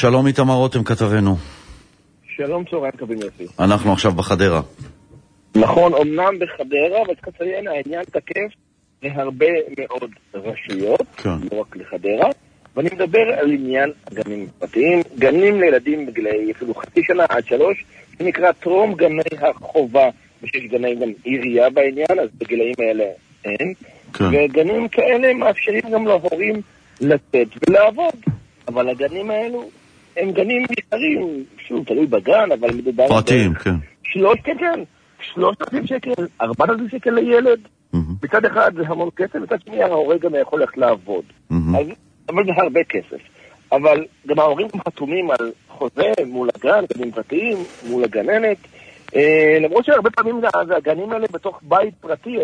שלום איתמר רותם כתבנו. שלום, צהריים טובים יפי. אנחנו עכשיו בחדרה. נכון, אמנם בחדרה, אבל כציין העניין תקף להרבה מאוד רשויות, כן. לא רק לחדרה, ואני מדבר על עניין גנים פרטיים, גנים לילדים בגילאי אפילו חצי שנה עד 3, זה נקרא טרום גני החובה, ושיש גני גם עירייה בעניין, אז בגילאים האלה אין, כן. וגנים כאלה מאפשרים גם להורים לצאת ולעבוד, אבל הגנים האלו הם גנים נשארים, שוב, תלוי בגן, אבל מדובר... פרטיים, כן. 3,000 שקל, 4,000 שקל לילד. מצד אחד זה המון כסף, מצד שני ההורה גם יכול ללכת לעבוד. אבל זה הרבה כסף. אבל גם ההורים חתומים על חוזה מול הגן, גנים פרטיים, מול הגננת. למרות שהרבה פעמים הגנים האלה בתוך בית פרטי,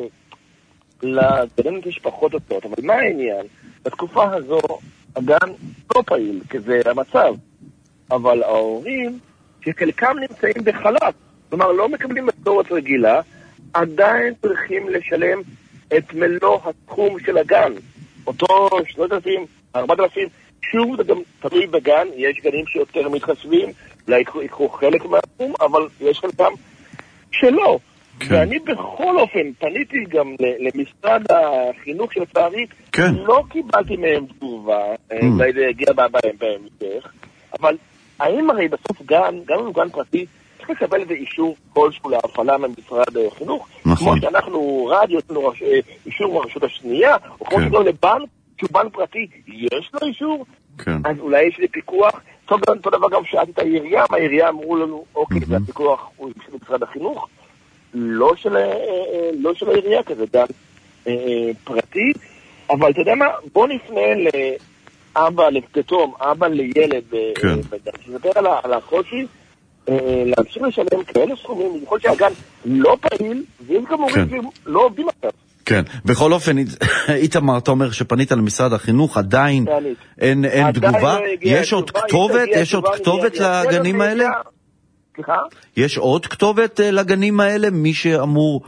לגננת יש פחות הוצאות. אבל מה העניין? בתקופה הזו הגן לא פעיל, כי זה המצב. אבל ההורים, שחלקם נמצאים בחל"ת, כלומר לא מקבלים משכורת רגילה, עדיין צריכים לשלם את מלוא הסכום של הגן. אותו 3,000, 4,000, שוב זה גם תלוי בגן, יש גנים שיותר מתחשבים, אולי יקחו חלק מהסכום, אבל יש חלקם שלא. כן. ואני בכל אופן פניתי גם למשרד החינוך של צערי, כן. לא קיבלתי מהם תגובה, אולי זה הגיע בהמשך, אבל האם הרי בסוף גן, גם אם גן פרטי, צריך לקבל איזה אישור כלשהו להפעלה ממשרד החינוך, נכון. כמו שאנחנו רדיו, יש לנו אישור מהרשות השנייה, או כמו שגם לבנק, שהוא בנק פרטי, יש לו אישור, כן. אז אולי יש לי פיקוח, טוב דבר גם שאלתי את העירייה, מהעירייה אמרו לנו, אוקיי, זה הפיקוח הוא של משרד החינוך, לא של העירייה כזה, גן פרטי, אבל אתה יודע מה, בוא נפנה לאבא לתתום, אבא לילד, שדבר על החושי, להמשיך לשלם כאלה סכומים, בכל שהגן לא פעיל, ויש גם הורים לא עובדים עכשיו. כן, בכל אופן, איתמר, אתה אומר שפנית למשרד החינוך, עדיין אין תגובה? יש עוד כתובת? יש עוד כתובת לגנים האלה? סליחה? יש עוד כתובת לגנים האלה? מי שאמור...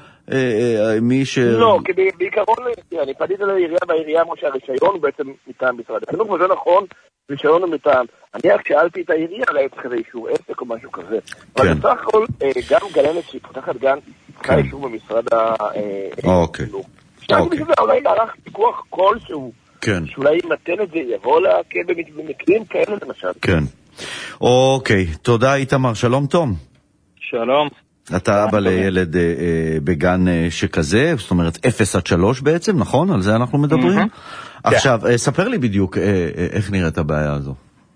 לא, כי בעיקרון, אני פניתי לעירייה, והעירייה אמרו שהרישיון הוא בעצם מטעם משרד החינוך, וזה נכון, רישיון הוא מטעם. אני רק שאלתי את העירייה, אולי צריך איזה אישור עסק או משהו כזה. אבל בסך הכל, גם גננת שהיא פותחת גן, צריכה אישור במשרד החינוך. שאלתי בשביל אולי מערך פיקוח כלשהו, שאולי ימתן את זה, יבוא להקל במקרים כאלה למשל. כן. אוקיי, תודה איתמר, שלום תום. שלום. אתה אבא לילד בגן שכזה, זאת אומרת 0-3 בעצם, נכון? על זה אנחנו מדברים? עכשיו, ספר לי בדיוק איך נראית הבעיה הזו.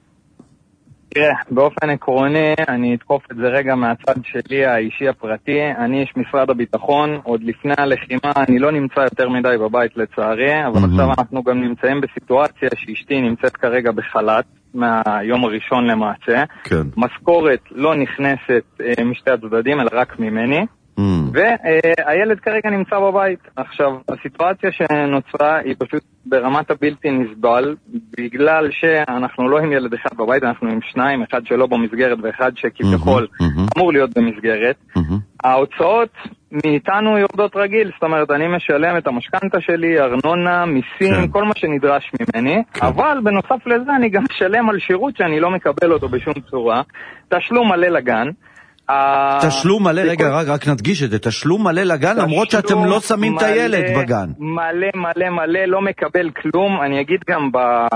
תראה, באופן עקרוני, אני אתקוף את זה רגע מהצד שלי, האישי הפרטי. אני איש משרד הביטחון, עוד לפני הלחימה, אני לא נמצא יותר מדי בבית לצערי, אבל עכשיו אנחנו גם נמצאים בסיטואציה שאשתי נמצאת כרגע בחל"ת, מהיום הראשון למעשה. כן. משכורת לא נכנסת משתי הצדדים, אלא רק ממני. והילד כרגע נמצא בבית. עכשיו, הסיטואציה שנוצרה היא פשוט ברמת הבלתי נסבל, בגלל שאנחנו לא עם ילד אחד בבית, אנחנו עם שניים, אחד שלא במסגרת ואחד שכביכול אמור להיות במסגרת. ההוצאות מאיתנו יורדות רגיל, זאת אומרת, אני משלם את המשכנתה שלי, ארנונה, מיסים, כל מה שנדרש ממני, אבל בנוסף לזה אני גם משלם על שירות שאני לא מקבל אותו בשום צורה, תשלום מלא לגן. תשלום מלא, רגע, רק נדגיש את זה, תשלום מלא לגן, למרות שאתם לא שמים את הילד בגן. מלא, מלא, מלא, לא מקבל כלום. אני אגיד גם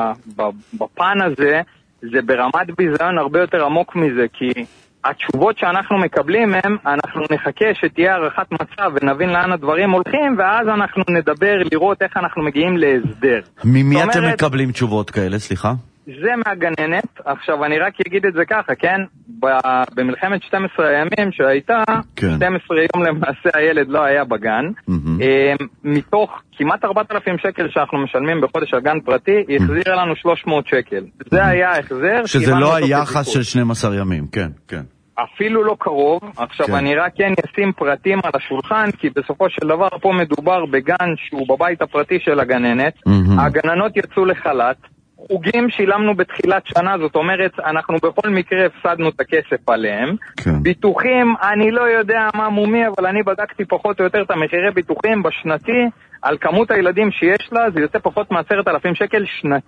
בפן הזה, זה ברמת ביזיון הרבה יותר עמוק מזה, כי התשובות שאנחנו מקבלים הם, אנחנו נחכה שתהיה הערכת מצב ונבין לאן הדברים הולכים, ואז אנחנו נדבר לראות איך אנחנו מגיעים להסדר. ממי אתם מקבלים תשובות כאלה, סליחה? זה מהגננת. עכשיו אני רק אגיד את זה ככה, כן? במלחמת 12 הימים שהייתה, 12 יום למעשה הילד לא היה בגן, מתוך כמעט 4,000 שקל שאנחנו משלמים בחודש על גן פרטי, היא החזירה לנו 300 שקל. זה היה ההחזר. שזה לא היחס של 12 ימים, כן, כן. אפילו לא קרוב. עכשיו אני רק כן אשים פרטים על השולחן, כי בסופו של דבר פה מדובר בגן שהוא בבית הפרטי של הגננת, הגננות יצאו לחל"ת, חוגים שילמנו בתחילת שנה, זאת אומרת, אנחנו בכל מקרה הפסדנו את הכסף עליהם. כן. ביטוחים, אני לא יודע מה מומי, אבל אני בדקתי פחות או יותר את המחירי ביטוחים בשנתי, על כמות הילדים שיש לה, זה יוצא פחות מ10,000 שקל שנתי.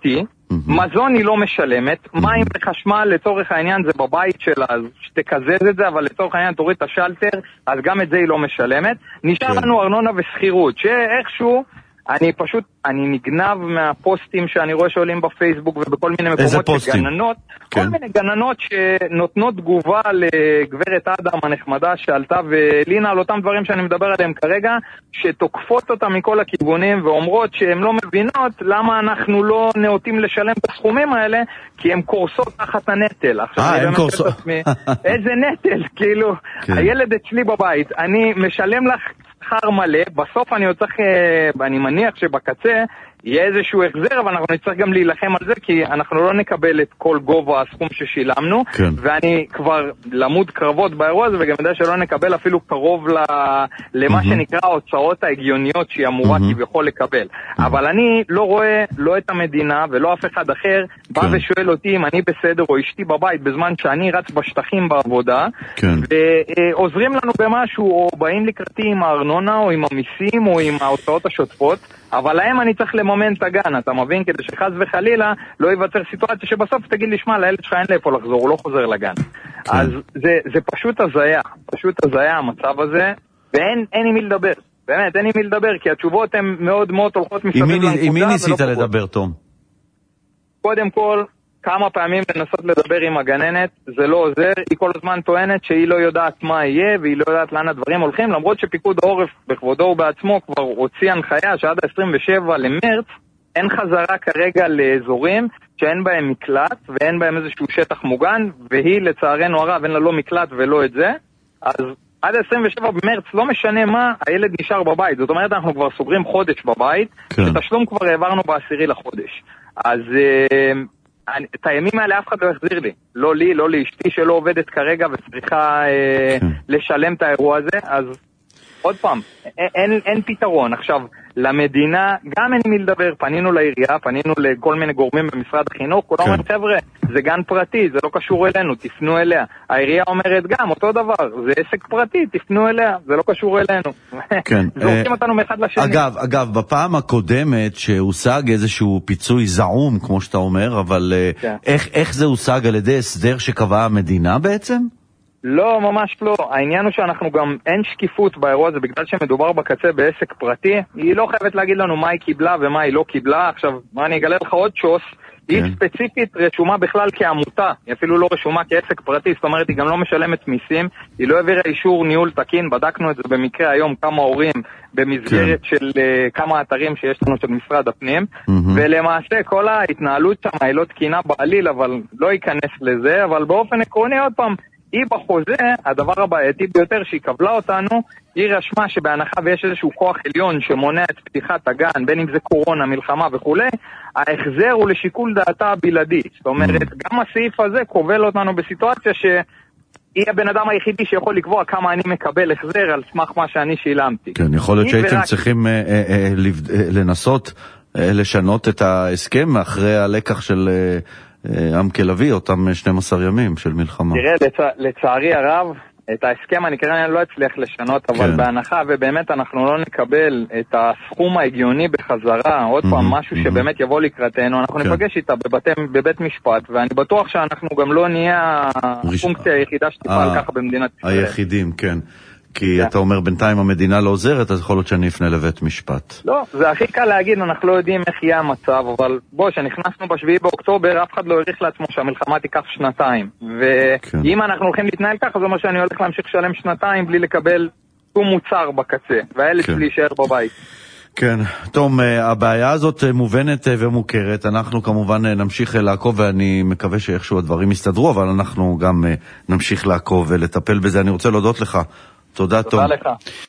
מזון היא לא משלמת, מים וחשמל לצורך העניין זה בבית שלה, אז שתקזז את זה, אבל לצורך העניין תוריד את השלטר, אז גם את זה היא לא משלמת. נשאר לנו ארנונה וסחירות, שאיכשהו אני נגנב מהפוסטים שאני רואה שעולים בפייסבוק ובכל מיני מקומות שגננות, כל מיני גננות שנותנות תגובה לגברת אדם הנחמדה שעלתה ולינה על אותם דברים שאני מדבר עליהם כרגע, שתוקפות אותה מכל הכיוונים ואומרות שהן לא מבינות למה אנחנו לא נאותים לשלם את הסכומים האלה, כי הן קורסות תחת הנטל. עכשיו אני באמת שואל את עצמי, איזה נטל? כאילו, הילד אצלי בבית, אני משלם לך שכר מלא, בסוף אני מניח שבקצה יהיה איזשהו החזר, אבל אנחנו נצטרך גם להילחם על זה, כי אנחנו לא נקבל את כל גובה הסכום ששילמנו, ואני כבר למוד קרבות באירוע הזה, וגם יודע שלא נקבל אפילו קרוב למה שנקרא ההוצאות ההגיוניות שהיא אמורה כביכול לקבל. אבל אני לא רואה לא את המדינה ולא אף אחד אחר בא ושואל אותי אם אני בסדר או אשתי בבית בזמן שאני רץ בשטחים בעבודה, ועוזרים לנו במשהו או באים לקראתי עם הארנונה או עם המיסים או עם ההוצאות השוטפות, אבל להם אני צריך לממן את הגן, אתה מבין? כדי שחז וחלילה לא ייווצר סיטואציה שבסוף תגיד לי, שמע, לילד שלך אין לאיפה לחזור, הוא לא חוזר לגן. אז זה פשוט הזיה המצב הזה, ואין עם מי לדבר. באמת, אין עם מי לדבר, כי התשובות הן מאוד מאוד הולכות מסביב לנקודה. עם מי ניסית לדבר, תום? קודם כל, כמה פעמים לנסות לדבר עם הגננת, זה לא עוזר, היא כל הזמן טוענת שהיא לא יודעת מה יהיה, והיא לא יודעת לאן הדברים הולכים, למרות שפיקוד העורף בכבודו ובעצמו כבר הוציא הנחיה שעד ה-27 למרץ, אין חזרה כרגע לאזורים שאין בהם מקלט, ואין בהם איזשהו שטח מוגן, והיא לצערנו הרב, אין לה לא מקלט ולא את זה, אז עד ה-27 במרץ לא משנה מה, הילד נשאר בבית, זאת אומרת אנחנו כבר סוגרים חודש בבית, ותשלום כבר העברנו ב10 לחודש. אז את הימים האלה אף אחד לא יחזיר לי, לא לי, לא לאשתי שלא עובדת כרגע וצריכה לשלם את האירוע הזה, אז עוד פעם, אין פתרון. עכשיו, למדינה גם אין מי לדבר, פנינו לעירייה, פנינו לכל מיני גורמים במשרד החינוך, כולם אומרים, חבר'ה, זה גן פרטי, זה לא קשור אלינו, תפנו אליה. העירייה אומרת גם, אותו דבר, זה עסק פרטי, תפנו אליה, זה לא קשור אלינו. זורקים אותנו מאחד לשני. אגב, בפעם הקודמת שהושג איזשהו פיצוי זעום, כמו שאתה אומר, אבל איך זה הושג על ידי הסדר שקבעה המדינה בעצם? לא, ממש לא. העניין הוא שאנחנו גם אין שקיפות באירוע הזה, בגלל שמדובר בקצה בעסק פרטי, היא לא חייבת להגיד לנו מה היא קיבלה ומה היא לא קיבלה. עכשיו, מה אני אגלה לך עוד שוס, היא ספציפית רשומה בכלל כעמותה, היא אפילו לא רשומה כעסק פרטי, זאת אומרת היא גם לא משלמת מיסים, היא לא העבירה אישור ניהול תקין, בדקנו את זה במקרה היום כמה הורים במסגרת של כמה אתרים שיש לנו של משרד הפנים, ולמעשה כל ההתנהלות שם היא לא תקינה בעליל, אבל לא ייכנס לזה, אבל באופן עקרוני עוד פעם, היא בחוזה, הדבר הבעייתי ביותר שהיא קבלה אותנו, היא רשמה שבהנחה ויש איזשהו כוח עליון שמונע את פתיחת הגן, בין אם זה קורונה, מלחמה וכו', ההחזר הוא לשיקול דעתה הבלעדית. זאת אומרת, גם הסעיף הזה כובל אותנו בסיטואציה שהיא הבן אדם היחידי שיכול לקבוע כמה אני מקבל החזר על סמך מה שאני שילמתי. כן, יכול להיות שהייתם צריכים לנסות לשנות את ההסכם אחרי הלקח של עם כלבי, אותם 12 ימים של מלחמה. תראה, לצערי הרב, את ההסכם אני כנראה לא אצליח לשנות, אבל בהנחה ובאמת אנחנו לא נקבל את הסכום ההגיוני בחזרה, עוד פעם משהו שבאמת יבוא לקראתנו, אנחנו נפגש איתה בבית משפט, ואני בטוח שאנחנו גם לא נהיה הפונקציה היחידה שתפעל ככה במדינת ישראל. היחידים, כן. כי אתה אומר בינתיים המדינה לא עוזרת, אז יכול להיות שאני אפנה לבית משפט. לא, זה הכי קל להגיד, אנחנו לא יודעים איך יהיה המצב, אבל בוא, שנכנסנו ב7 באוקטובר, אף אחד לא העריך לעצמו שהמלחמה תיקח 2, ואם אנחנו הולכים להתנהל ככה, זה אומר שאני הולך להמשיך לשלם 2 בלי לקבל שום מוצר בקצה, והילד שלי יישאר בבית. כן, תום, הבעיה הזאת מובנת ומוכרת, אנחנו כמובן נמשיך לעקוב ואני מקווה שאיכשהו הדברים יסתדרו, אבל אנחנו גם נמשיך לעקוב ולטפל בזה. אני רוצה להודות לך. תודה, תום. תודה לך.